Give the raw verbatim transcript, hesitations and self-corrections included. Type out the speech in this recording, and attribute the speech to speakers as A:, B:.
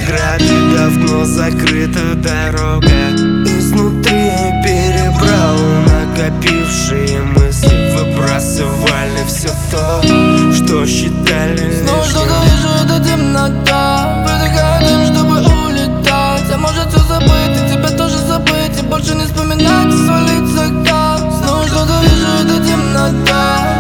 A: преграды, давно закрыта дорога. Изнутри перебрал накопившие мысли, выбрасывали все то, что считали лишним.
B: Снова что-то вижу, это темнота, выдыхаю дым, чтобы улетать. А может все забыть, и тебя тоже забыть, и больше не вспоминать, и свалить закат. Снова что-то вижу, это темнота,